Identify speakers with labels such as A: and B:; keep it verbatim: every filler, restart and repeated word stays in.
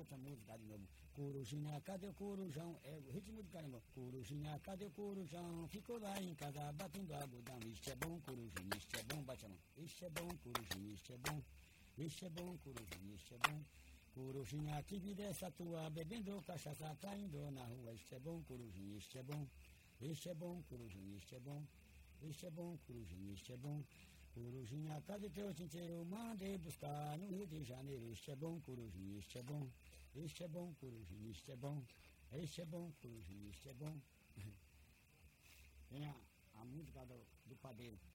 A: outra música de novo. Corujinha, cadê o corujão? É o ritmo do carimbo. Corujinha, cadê o corujão? Ficou lá em casa batendo algodão. Isto é bom, corujinha, isto é bom, bate a mão. Isto é bom, corujinha, isto é bom. Isto é bom, corujinha, isto é bom. Corujinha, que vida é essa tua? Bebendo cachaça, caindo na rua. Isto é bom, corujinha, isto é bom. Isto é bom, corujinha, isto é bom. Isto é bom, corujinha, isto é bom. Corujinha, cadê teu tinteiro? Mandei buscar no Rio de Janeiro. Isto é bom, corujinha, isto é bom. Isto é bom, corujinha, isto é bom. Isto é bom, corujinha, isto é bom. Tem a, a música do, do padeiro.